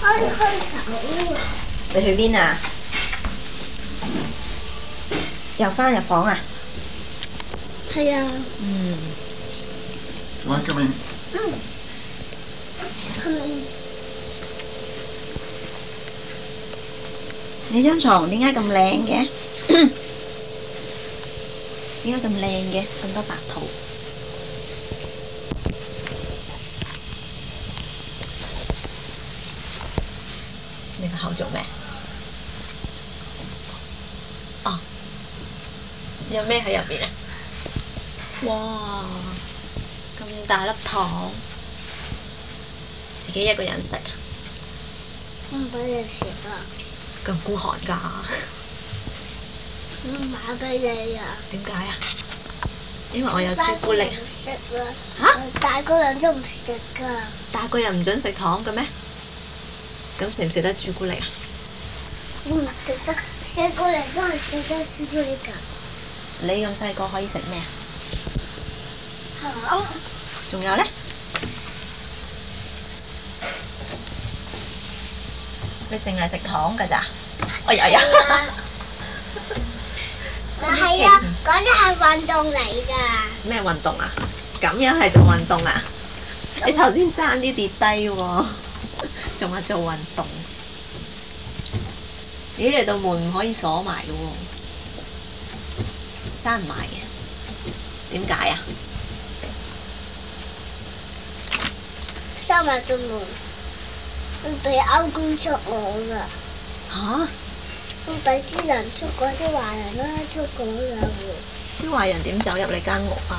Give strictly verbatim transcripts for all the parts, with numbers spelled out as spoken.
我要去走。 你去邊啊？又翻入房啊？ 係啊。 嗯。 喂，今日嗯。 你張床點解咁靚嘅？點解咁靚嘅？咁多白兔。你個口做咩？哦，有咩喺入邊啊？哇！咁大粒糖，自己一個人食啊？ 唔俾你食啊！ 咁孤寒㗎？ 我買俾你啊！ 點解啊？因為我有朱古力。 食啦！ 嚇？ 大個人都唔食㗎。 大個人唔準食糖嘅咩？咁食唔食得朱古力啊？ 唔食得，細個人都係食得朱古力㗎。 你咁細個可以食咩啊？ 糖。 仲有咧？你淨係食糖㗎咋？哎呀呀！ 唔係啊，嗰啲係運動嚟㗎。 咩運動啊？咁樣係做運動啊？你頭先爭啲跌低喎，仲話做運動？咦，你道門唔可以鎖埋嘅喎，閂唔埋嘅，點解啊？ 閂埋道門，唔俾歐公捉我㗎。 嚇！ 唔俾啲人捉嗰啲壞人啦，捉嗰㗎喎。 啲壞人點走入你間屋啊？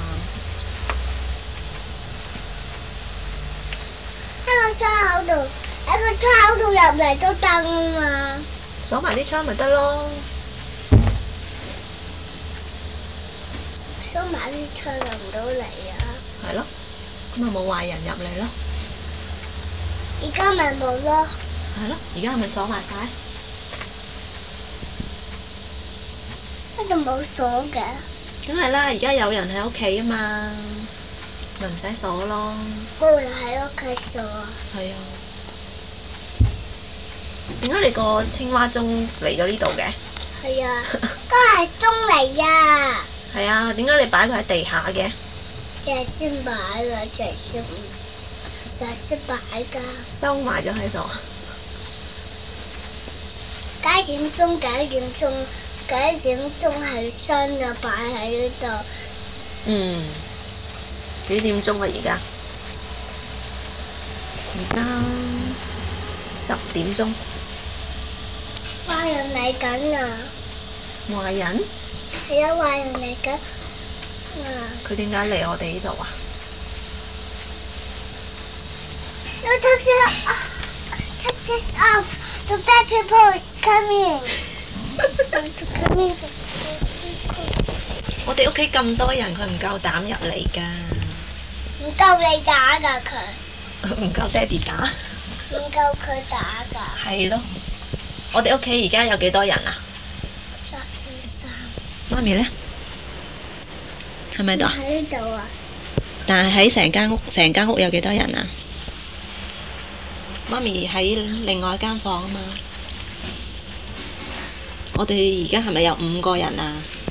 喺個窗口度，喺個窗口度入嚟都得啊嘛。 鎖埋啲窗咪得咯。 鎖埋啲窗入唔到嚟啊！ 係咯，咁咪冇壞人入嚟咯。 而家咪冇咯。 係咯，而家係咪鎖埋晒？ 呢度冇鎖嘅。 梗係啦，而家有人喺屋企啊嘛，咪唔使鎖咯。 冇人喺屋企鎖啊！ 係啊。點解你個青蛙鐘嚟咗呢度嘅？ 係啊，嗰係鐘嚟㗎。 係啊，點解你擺佢喺地下嘅？ 隻先擺㗎，隻先隻先擺㗎。 收埋咗喺度。 幾點鐘？幾點鐘？幾點鐘係新嘅擺喺呢度。 嗯。幾點鐘啊？而家？而家十點鐘。 壞人嚟緊啊！ 壞人？ 係啊，壞人嚟緊啊！ 佢點解嚟我哋呢度啊？ No, take this off. Take this off. The bad people is coming. coming. 我哋屋企咁多人，佢唔夠膽入嚟㗎。 唔夠你打㗎佢。 唔夠爹哋打。 唔夠佢打㗎。 係咯。我哋屋企而家有幾多人啊？ 十二三。 媽咪呢？係咪喺度啊？ 喺呢度啊！ 但係喺成間屋，成間屋有幾多人啊？媽咪喺另外一間房啊嘛。我哋而家係咪有五個人啊？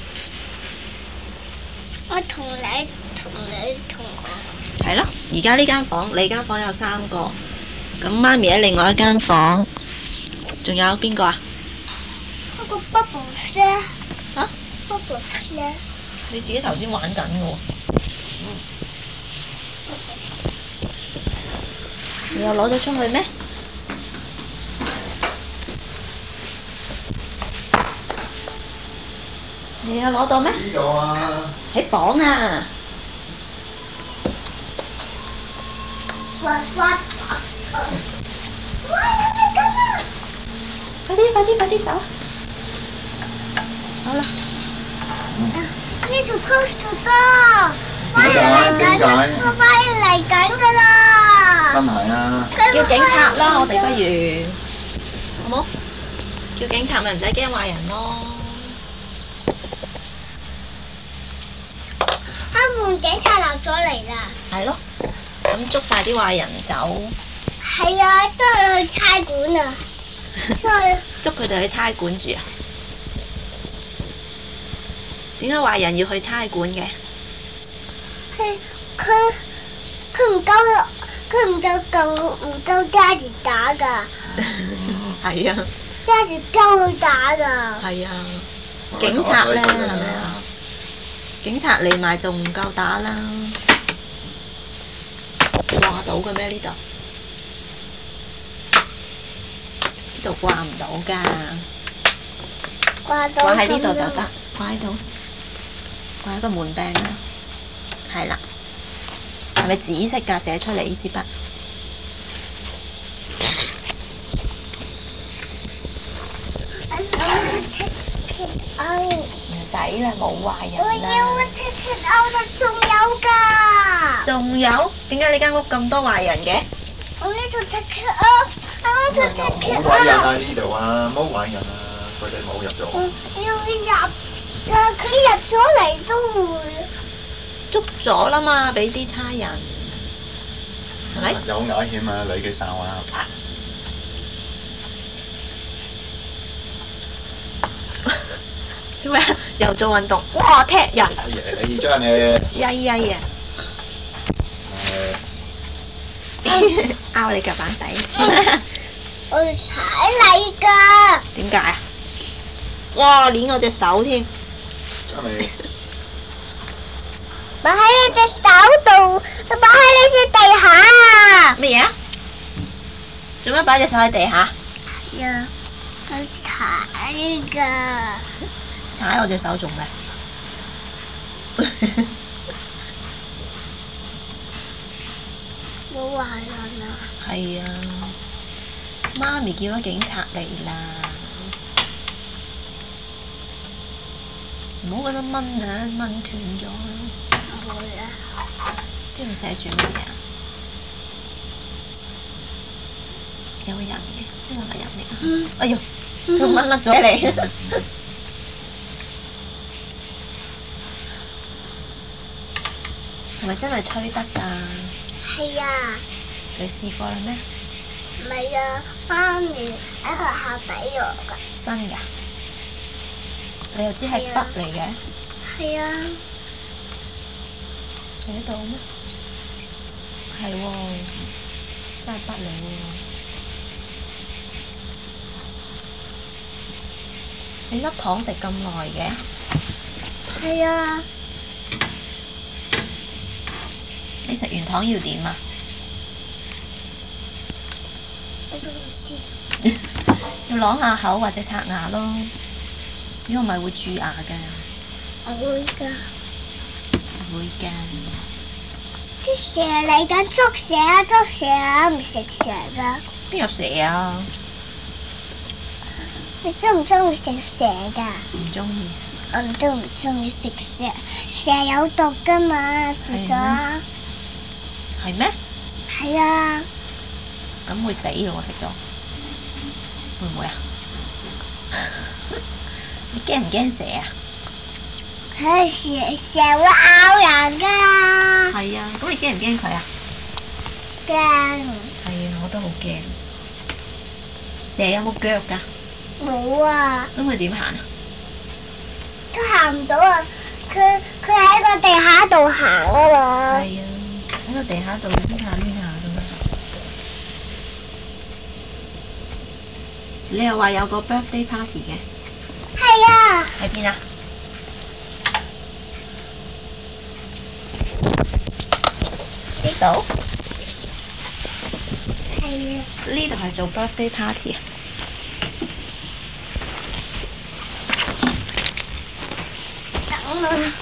我同你同你同我。 係咯，而家呢間房，你間房有三個，咁媽咪喺另外一間房，仲有邊個啊？ 嗰個 Bubbles 咧。 嚇 ？Bubbles 咧。 你自己頭先玩緊嘅喎。你又攞咗出去咩？你有攞到咩？ 呢度啊！ 喺房啊！ 喂喂！喂，你緊啊！ 快啲！快啲！快啲走！好啦。 呢條 close to door。快嚟緊！我快嚟緊㗎啦！ 真係啊！ 叫警察啦，我哋不如，好冇？叫警察咪唔使驚壞人咯。 開門，警察落咗嚟啦！ 係咯，咁捉晒啲壞人走。 係啊，所以去差館啊，所以捉佢哋去差館住啊？點解壞人要去差館嘅？ 佢佢佢唔夠佢唔夠夠唔夠爹哋打㗎， 係啊， 爹哋夠佢打㗎。 係啊，警察咧係咪啊？警察嚟埋仲唔夠打啦？掛到嘅咩呢度？呢度掛唔到㗎， 掛到掛喺呢度就咁樣得，掛喺度，掛喺個門柄度，係啦。係咪紫色㗎？寫出嚟呢支筆。唔使啦，冇壞我人啦。 要 take it out 啊，仲有㗎。 仲有？點解你間屋咁多壞人嘅？ 我呢度 take it off，I want to take 冇 it 壞人 off。 啊呢度啊，冇壞人啊，佢哋冇入咗。 要入啊！佢入咗嚟都會。 捉咗啦嘛，俾啲差人，係咪？ 有危險啊！你嘅手啊！ 做咩？又做運動？哇！踢人， 哎呀，你將你曳曳啊！拗你腳板底。 我要踩你㗎。 點解啊？哇！捏我隻手添。 將你擺喺你隻手度，擺喺你隻地下啊！ 乜嘢啊？做咩擺隻手喺地下？ 呀，我踩㗎。 踩我隻手做咩？ 冇壞人啊！ 係啊，媽咪叫咗警察嚟啦。唔好咁樣掹啊，掹斷咗。 唔會啊！ 呢度寫住乜嘢啊？有人嘅，呢個係人嚟㗎。哎呦，條蚊甩咗你。係咪真係吹得㗎？ 係啊， 你試過啦咩？ 唔係啊，媽咪喺學校俾我㗎。 新㗎？你又知係筆嚟嘅？ 係啊， 寫到咩？係喎，真係筆嚟喎。你粒糖食咁耐嘅？ 係啊， 你食完糖要點啊？ 我都唔知。 要啷下口或者刷牙咯，如果唔係會蛀牙㗎。 我會㗎。 會㗎。 啲蛇嚟緊，捉蛇啊捉蛇啊，唔食蛇㗎。 邊有蛇啊？ 你中唔中意食蛇㗎？ 唔中意。 我都唔中意食蛇，蛇有毒㗎嘛，食咗。 係咩？ 係啊， 咁會死咯！我食到，會唔會啊？你驚唔驚蛇啊？ 佢蛇蛇會咬人㗎。 係啊，咁你驚唔驚佢啊？ 驚。 係啊，我都好驚。蛇有冇腳㗎？ 冇啊， 咁佢點行啊？ 佢行唔到啊！佢佢喺個地下度行啊嘛。 係啊，喺個地下度攣下攣下咁樣。你又話有個 birthday party 嘅？ 係啊， 喺邊啊？呢度？ 係啊， 呢度係做 birthday party 啊？ 等啊！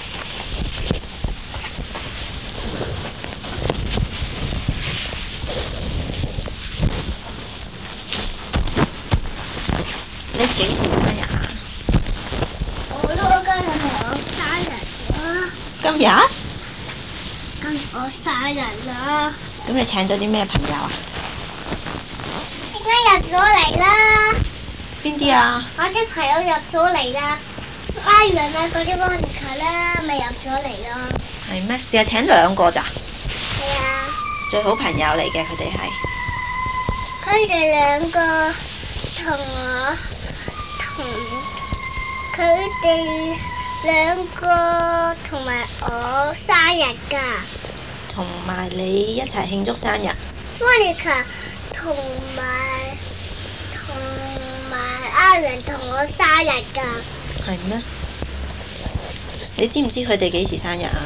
你幾時生日啊？ 我都今日係我生日啦， 今日？ 今日我生日啦， 咁你請咗啲咩朋友啊？ 點解入咗嚟啦？ 邊啲啊？ 我啲朋友入咗嚟啦，阿元啊嗰啲 Monica 啦，咪入咗嚟咯。 係咩？淨係請兩個咋？ 係啊， 最好朋友嚟嘅佢哋係。 佢哋兩個同我同佢哋兩個同埋我生日㗎。 同埋你一齊慶祝生日。 Monica 同埋同埋阿倫同我生日㗎。 係咩？你知唔知佢哋幾時生日啊？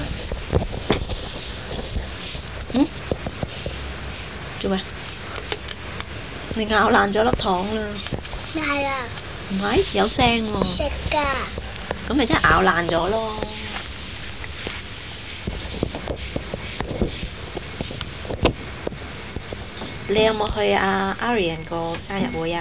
嗯？做咩？你咬爛咗粒糖啦！ 係啊， 唔係，有聲喎。 食㗎。 咁咪真係咬爛咗咯！你有冇去阿 Arian 個生日會啊？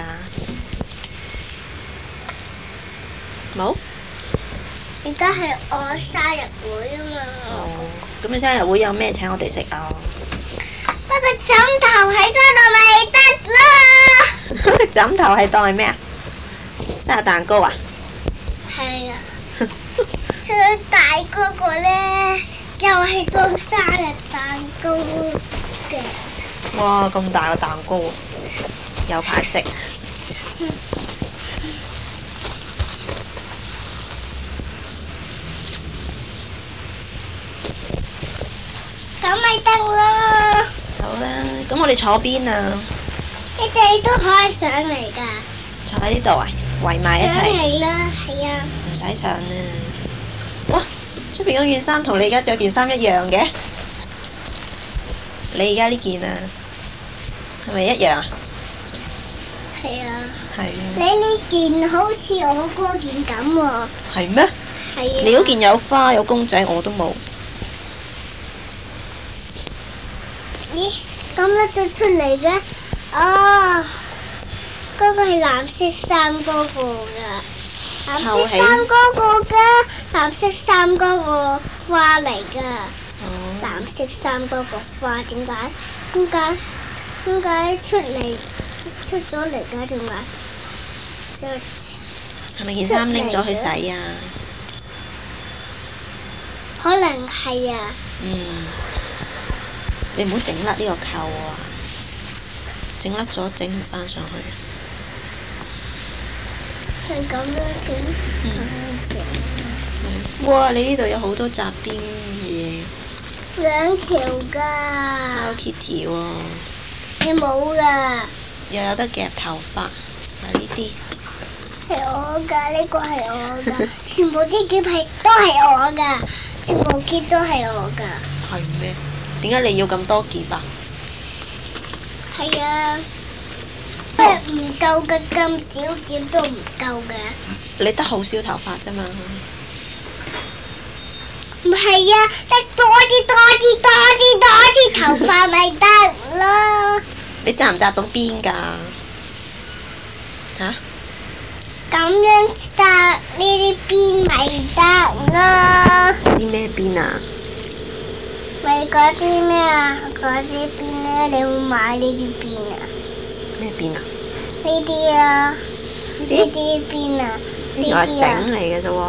冇？ 而家係我生日會啊嘛。 哦，咁你生日會有咩請我哋食啊？ 不過枕頭喺嗰度咪得啦。 枕頭係當係咩啊？生日蛋糕啊？ 係啊。最大嗰個咧，又係當生日蛋糕嘅。 哇！咁大個蛋糕，有排食。 咁咪得咯。 好啦，咁我哋坐邊啊？ 你哋都可以上嚟㗎。 坐喺呢度啊，圍埋一上齊。 嚟啦，係啊。 唔使上啦。哇！出邊嗰件衫同你而家着件衫一樣嘅。你而家呢件啊，係咪一樣啊？ 係啊。 係啊。 你呢件好似我嗰件咁喎。 係咩？ 係啊。 你嗰件有花有公仔，我都冇。 咦？咁甩咗出嚟嘅？哦，嗰個係藍色衫嗰個㗎。藍色衫嗰個㗎，藍色衫嗰個花嚟㗎。 哦。 藍色衫嗰個花點解？點解？點解出嚟出咗嚟㗎？點解？就係咪件衫拎咗去洗啊？ 可能係啊。 嗯。你唔好整甩呢個扣啊！整甩咗整唔翻上去。 係咁樣整，咁樣整。 哇！你呢度有好多雜邊嘢。 兩條㗎。 Hello Kitty 喎。 你冇㗎。 又有得夾頭髮，係呢啲。 係我㗎，呢個係我㗎，全部啲夾係都係我㗎，全部夾都係我㗎。 係咩？點解你要咁多夾啊？ 係啊，因為唔夠嘅，咁少夾都唔夠嘅。 你得好少頭髮啫嘛。 唔係啊，得多啲多啲多啲多啲頭髮咪得咯。 你紮唔紮到邊㗎？嚇？ 咁樣紮呢啲邊咪得咯。 啲咩邊啊？ 咪嗰啲咩啊？嗰啲邊咧，你會買呢啲邊啊？ 咩邊啊？ 呢啲啊， 呢呢啲邊啊？ 呢條係繩嚟嘅啫喎。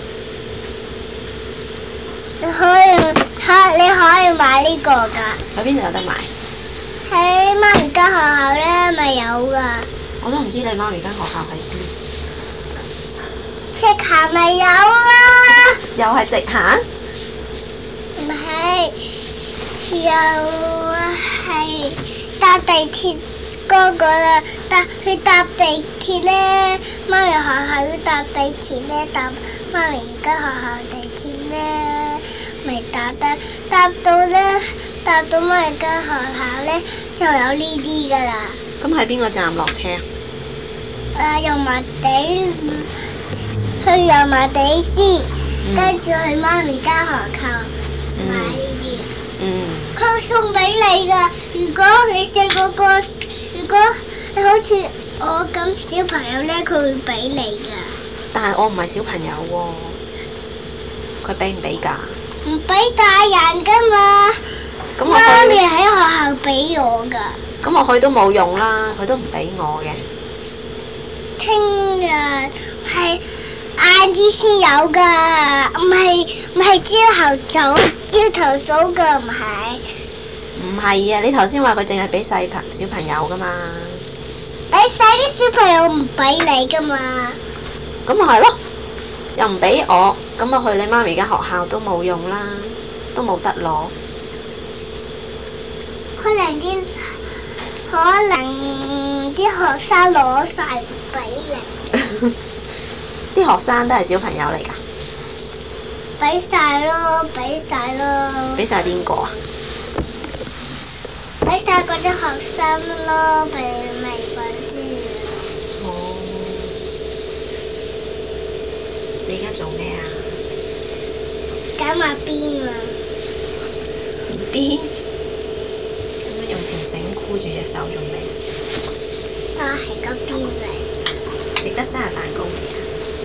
你可以可你可以買呢個㗎。 喺邊度有得買？ 喺媽咪間學校咧，咪有㗎。 我都唔知你媽咪間學校喺邊。 直行咪有啦。 又係直行？ 唔係，又係搭地鐵嗰個啦。搭去搭地鐵咧，媽咪學校要搭地鐵咧，搭媽咪而家學校地鐵咧，咪搭得搭到咧，搭到媽咪間學校咧就有呢啲㗎啦。 咁喺邊個站落車啊？ 誒，油麻地去油麻地先，跟住去媽咪間學校。買呢啲， 嗯。 佢會送俾你㗎。如果你細個個，如果你好似我咁小朋友咧，佢會俾你㗎。 但係我唔係小朋友喎，佢俾唔俾㗎？ 唔俾大人㗎嘛。 咁我媽咪去， 喺學校俾我㗎。 咁我去都冇用啦，佢都唔俾我嘅。 聽日係晏啲先有㗎，唔係唔係朝頭早朝頭早㗎，唔係。 唔係啊！你頭先話佢淨係俾細朋小朋友㗎嘛？ 細啲小朋友唔俾你噶嘛。 咁咪係咯，又唔俾我，咁我去你媽咪間學校都冇用啦，都冇得攞。 可能啲可能啲學生攞晒唔俾你。 啲學生都係小朋友嚟㗎。 俾晒咯，俾晒咯。 俾晒邊個啊？ 俾晒嗰啲學生咯，俾咪嗰啲。 哦。你而家做咩啊？ 揀埋邊啊？ 邊？咁樣用條繩箍住隻手做咩？ 啊，係嗰邊嚟。 食得生日蛋糕未啊？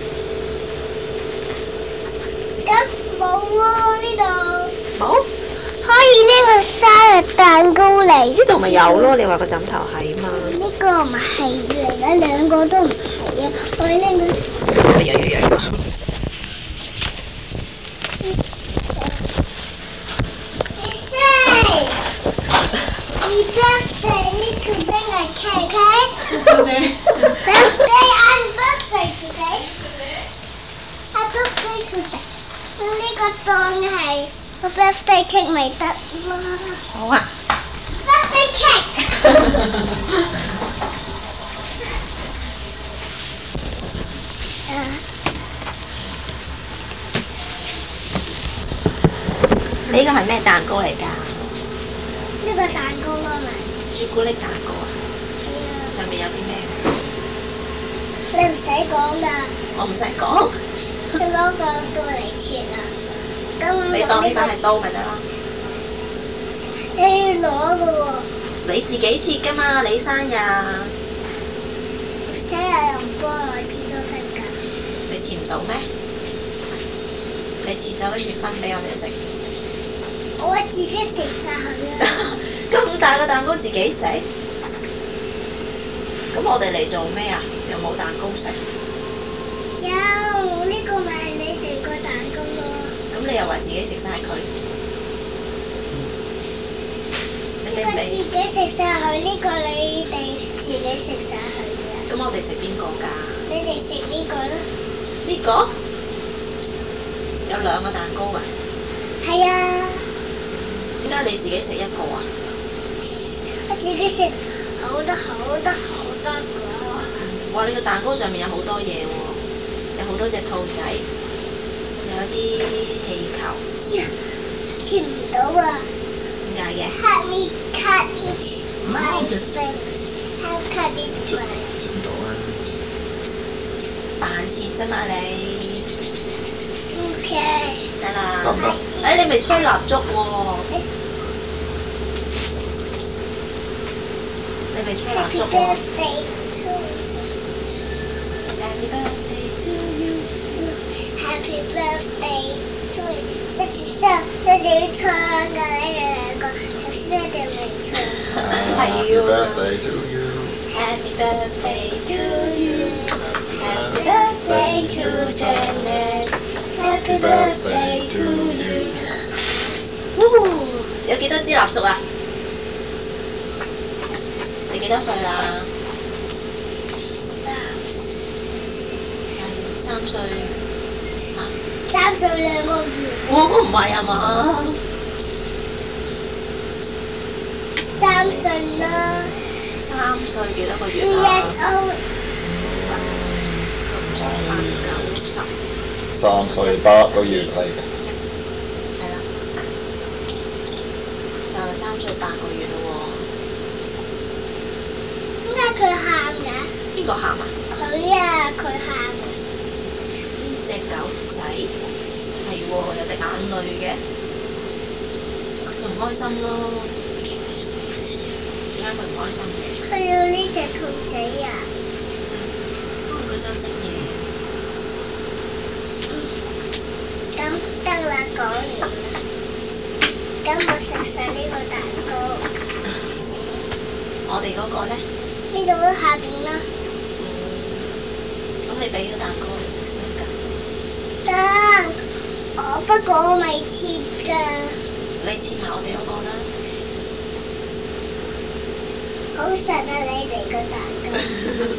咁冇喎呢度。 冇？ 可以拎個生日蛋糕嚟。 呢度咪有咯，你話個枕頭係嘛？ 呢個唔係嚟嘅，兩個都唔係啊！我拎個。 哎呀呀呀！ Birthday, need to bring a cake, okay? Birthday and birthday today. Happy birthday today. 呢個當係個 birthday cake 咪得咯。 好啊。 Birthday cake。 你呢個係咩蛋糕嚟㗎？ 呢個蛋糕咯咪。 朱古力蛋糕啊？ 係啊。 上面有啲咩㗎？ 你唔使講㗎。 我唔使講。 你攞個刀嚟切啊！咁你當呢把係刀咪得啦。 你要攞㗎喎。 你自己切㗎嘛，你生日。 生日又唔幫我切都得㗎。 你切唔到咩？你切咗跟住分俾我哋食。 我自己食晒佢啊！ 咁大個蛋糕自己食？咁我哋嚟做咩啊？又冇蛋糕食。 有呢個咪係你哋個蛋糕咯。 咁你又話自己食晒佢？你呢個自明唔明？ 己食晒佢，呢個你哋自己食晒佢嘅。 咁我哋食邊個㗎？ 你哋食呢個啦。 呢個？有兩個蛋糕㗎。 係啊。 點解你自己食一個啊？ 我自己食好多好多好多個。 哇！你個蛋糕上面有好多嘢喎，有好多隻兔仔，有一啲氣球。 切唔到啊！ 點解嘅？ Help me cut it my friend. Help cut it my. 切唔到啊！ 扮切啫嘛你。 OK。 得啦。 得唔得？ 誒，你未吹蠟燭喎？你未吹蠟 Happy 燭喎 birthday to ？Happy birthday to you。 Happy birthday to you。一直唱，一直唱㗎，你哋兩個，頭先一直未唱。 Happy birthday to you。 Happy birthday to you。 Happy birthday to Janet。 Happy birthday to you。 有幾多支蠟燭啊？你幾多歲啦？三歲。 三歲兩個月。 我唔係啊嘛。 三歲啦。 三歲幾多個月 Three 啊 years old。 八九十。 三歲八個月嚟嘅。 係啦。就係三歲八個月咯點解佢喊嘅？ 喎。邊個喊啊？ 佢啊，佢喊。 隻狗仔係喎，有滴眼淚嘅，佢唔開心咯。點解佢唔開心嘅？ 佢要呢隻兔仔啊！ 可能佢想食嘢。 咁得啦，講完啦。咁我食晒呢個蛋糕。 我哋嗰個咧？ 呢度都下邊啦。 咁你俾個蛋糕你食先㗎。 得，我不過我未切㗎。 你切埋我哋嗰個啦。 好實啊！你哋個蛋糕。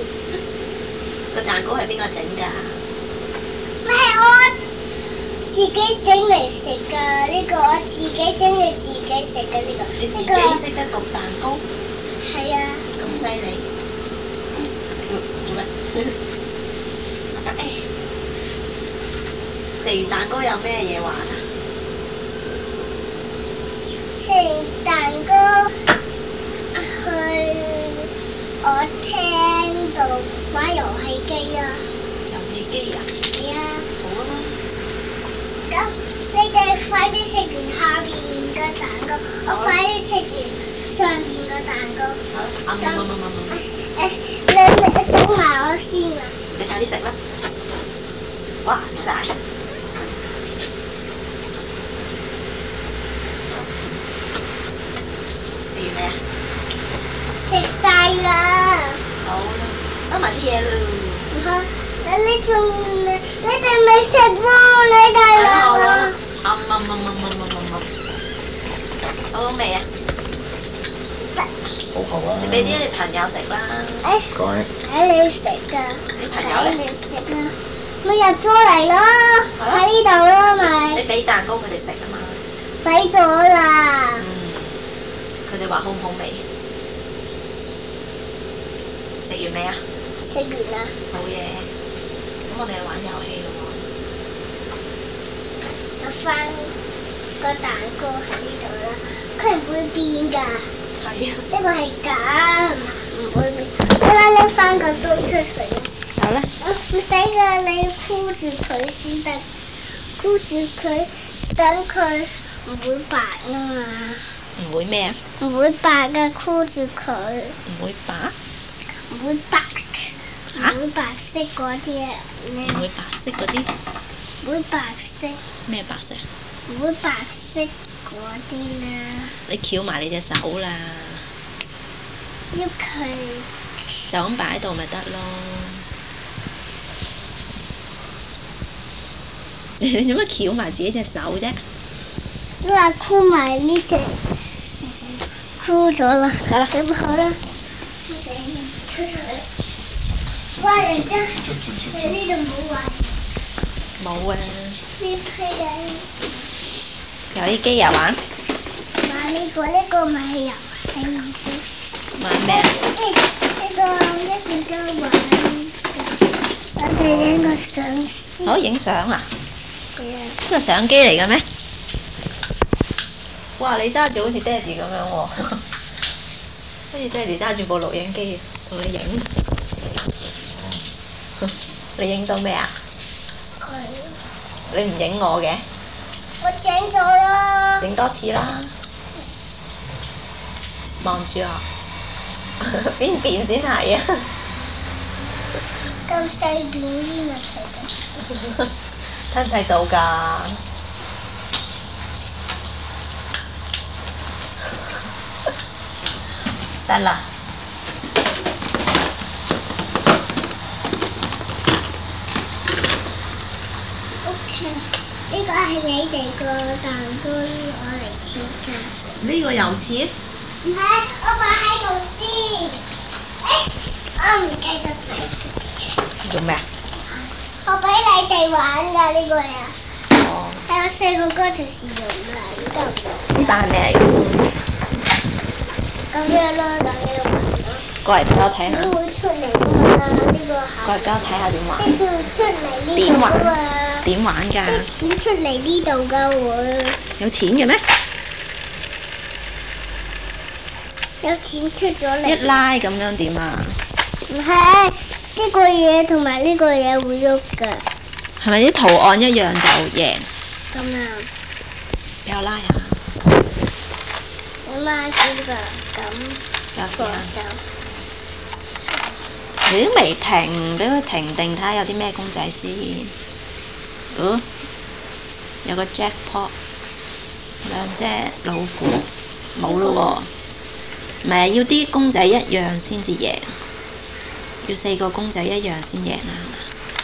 個蛋糕係邊個整㗎？ 咪係我自己整嚟食㗎，呢個我自己整嚟自己食㗎呢個。 你自己呢個識得焗蛋糕？ 係啊， 咁犀利！嗯做咩？食完蛋糕有咩嘢玩啊？ 食完蛋糕去我廳度玩遊戲機啊。 遊戲機啊？ 係啊。 好啊嘛。 咁你哋快啲食完下邊嘅蛋糕，我快啲食完上邊嘅蛋糕。 好，啊冇冇冇冇冇。 誒，你你等埋我先啊！ 你快啲食啦！哇，食晒！食完未啊？ 食晒啦！ 好啦，收埋啲嘢咯。 唔好，你你仲你你哋未食喎，你哋兩個。 啊啊啊啊啊啊！好好味啊！ 好好啊！ 你俾啲你朋友食啦。 誒， 講睇你食㗎， 你朋友睇咧？ 你食啊！咪入咗嚟咯，喺呢度咯咪， 你俾蛋糕佢哋食啊嘛。 俾咗啦。 嗯，佢哋話好唔好味？食完未啊？ 食完啦。 好嘢，咁我哋去玩遊戲咯我翻個蛋糕喺呢度啦，佢唔會變㗎。 喎。係啊。 呢個係假，唔會變。好啦，拎翻個刀出嚟。 好啦。 唔使㗎，你箍住佢先得，箍住佢，等佢唔會白啊嘛。 唔會咩啊？ 唔會白㗎，箍住佢， 唔會白？ 唔會白，唔嚇會白色嗰啲啊，你唔會白色嗰啲？ 唔會白色， 咩白色？ 唔會白色嗰啲啦， 你翹埋你隻手啦， 要佢就咁擺喺度咪得咯。你做乜翹埋自己隻手啫？ 嗱箍埋呢隻，箍咗啦， 得啦咁好啦，出去。哇！人家出出出喺呢度冇玩， 冇啊。 呢批嘅。 遊戲機又玩？ 買呢個呢個咪係遊戲機。 玩咩啊？ 誒呢個一陣間玩，我哋影個相先。 好影相啊？ 係啊。 呢個相機嚟嘅咩？哇！你揸住好似爹哋咁樣喎，好似爹哋揸住部錄影機同你影。你影到咩啊？ 佢。 你唔影我嘅？ 我整咗啦。 影多次啦。望住我，邊邊先係啊？ 咁細邊啲咪睇到？ 睇唔睇到㗎？得啦。 OK，呢個係你哋個蛋糕，我嚟切㗎。 呢個又切？ 唔係，我擺喺度先。誒，我唔記得俾。 做咩啊？ 我俾你哋玩㗎呢個呀。 哦。 係我細個嗰陣時用㗎，呢度。 呢把係咩嚟㗎？ 咁樣咯，咁樣玩咯。 過嚟俾我睇下。 錢會出嚟㗎嘛？呢個過嚟口。 俾我睇下點玩。 啲錢會出嚟呢點玩度㗎嘛？ 點玩㗎？ 啲錢出嚟呢度㗎會。 有錢嘅咩？ 有錢出咗嚟。 一拉咁樣點啊？ 唔係，呢個嘢同埋呢個嘢會喐㗎。 係咪啲圖案一樣就贏？ 咁啊， 俾我拉下。 你媽知㗎，咁左有時啊。 手。 你都未停，俾佢停定睇下有啲咩公仔先。哦，有個 jackpot，兩隻老虎，冇咯喎。唔係要啲公仔一樣先至贏，要四個公仔一樣先贏啊，係嘛？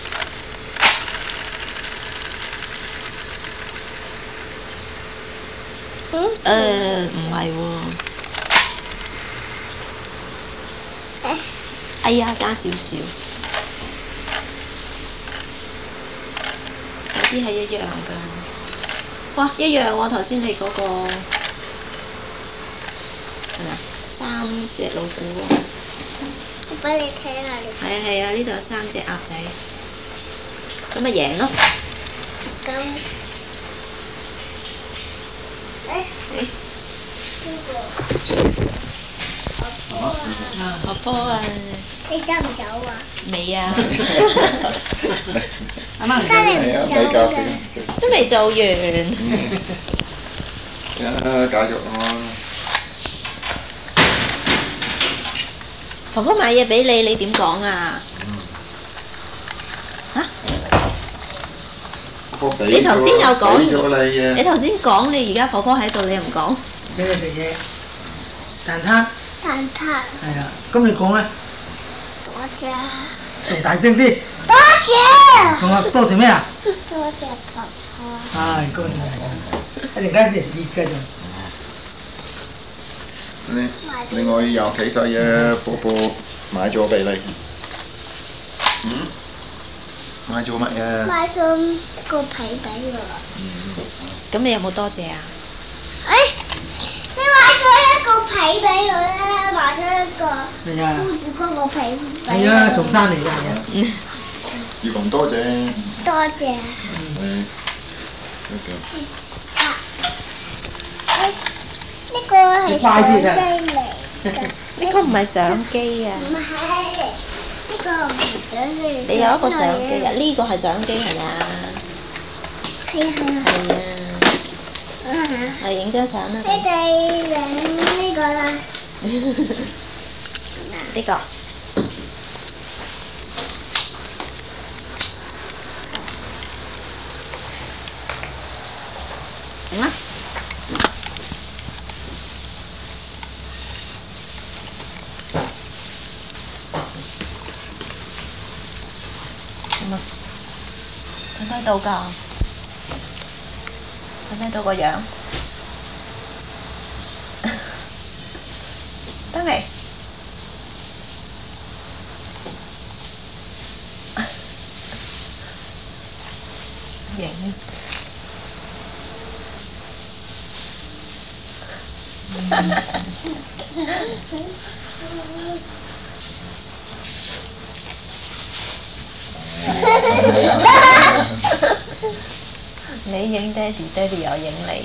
嗯？ 誒唔係喎。 誒哎呀，爭少少。 啲係一樣㗎。哇，一樣喎！頭先你嗰、個係咪啊？三隻老虎喎。 我俾你睇下你。 係啊係啊，呢度有三隻鴨仔，咁咪贏咯。 咁，誒誒， 呢個學波啊！ 你走唔走啊？ 未啊， 啱啱得你唔係啊， 走比較少嘅。 食。 都未做完。 啊，繼續咯。 婆婆買嘢俾你，你點講啊？嚇！你頭先有講俾咗你你嘅。 頭先講，你而家婆婆喺度，你又唔講？ 俾你食嘢，蛋撻蛋撻， 係啊，咁你講咧， 多謝， 仲大聲啲， 多謝， 仲話多謝咩啊？ 多謝婆婆。 唉，恭喜你！一陣間先熱嘅仲。 另另外有其他嘢，波波買咗俾你。嗯？買咗乜嘢？ 買咗個皮俾我。 咁你有冇多謝啊？ 誒，你買咗一個皮俾我咧，買咗一個係啊， 褲子嗰個皮俾係啊，仲我。 單嚟㗎係啊。 要咁多謝。 多謝。 嗯。 呢個係相機嚟㗎， 呢個唔係相機啊！ 唔係呢個唔係相機。 你有一個相機啊？呢個係相機係咪啊？ 係啊。 係啊， 嗯。 係影張相啦。 你哋影呢個啦。 呢個影啦。咁啊，睇唔睇到㗎？睇唔睇到個樣？得未？影。你影爹哋，爹哋又影你。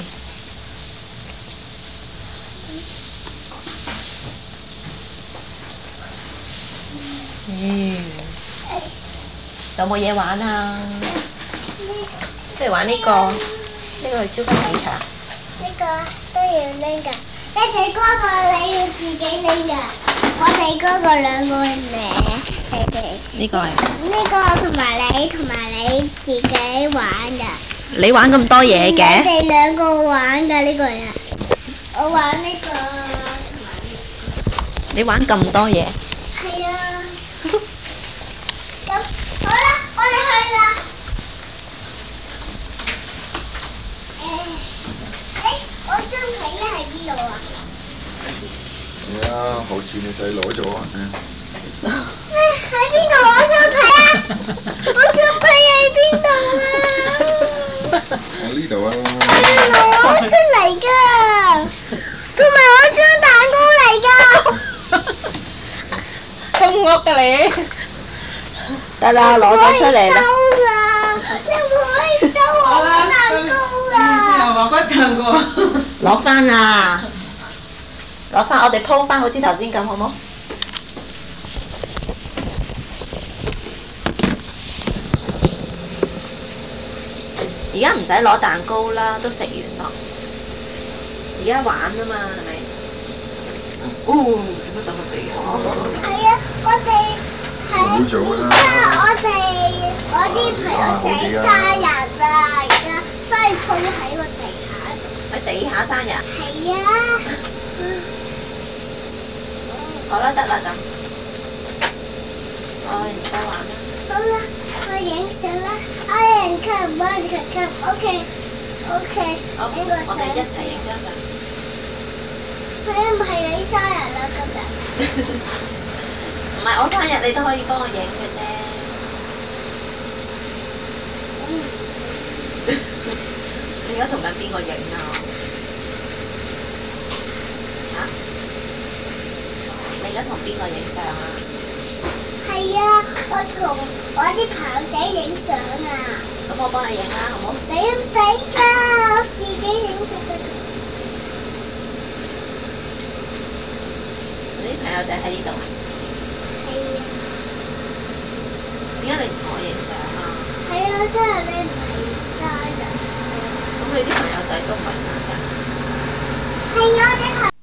咦？有冇嘢玩啊？不如玩呢個，呢個係超級市場。 呢個都要拎㗎，你哋嗰個你要自己拎㗎，我哋嗰個兩個咧，你哋呢個係呢個同埋你同埋你自己玩㗎。 你玩咁多嘢你嘅？ 哋兩個玩㗎呢個嘢，我玩呢個同埋呢你玩咁多嘢？ 個。係啊。咁好啦，我哋去啦。誒，誒，我張皮喺邊度啊？ 係啊，好似你細攞咗啊。 喺邊度？我張皮啊！我張皮喺邊度啊？ 喺呢度啊。 攞出嚟㗎，同埋我張蛋糕嚟㗎。 咁惡㗎你！得啦，攞咗出嚟啦。 收啦！你唔可以收我嘅蛋糕啊！ 話骨蛋糕。 攞翻啦！攞翻，我哋鋪翻好似頭先咁，好冇？而家唔使攞蛋糕啦，都食完咯。而家玩啊嘛，係咪？哦，點解抌落地下？ 係啊，我哋係好早啦而家我哋我啲朋友仔生日啊，而家所以鋪喺個地下度。 喺地下生日。 係啊。 好啦，得啦咁。我哋唔該玩啦。 好啦，我影相啦。I am come, one can come. OK, OK。 好， 呢個我哋一相。 齊影張相。 佢唔係你生日啦，今日。 唔係我生日，你都可以幫我影嘅啫。 而家同緊邊個影啊？嚇？你而家同邊個影相啊？ 係啊，我同我啲朋友仔影相啊。 咁我幫你影啦，好唔好？ 使唔使㗎？我自己影就得。 你啲朋友仔喺呢度啊？ 係啊。 點解你唔同我影相啊？ 係啊，真係你唔係生日。 咁你啲朋友仔都唔係生日。 係啊，我啲朋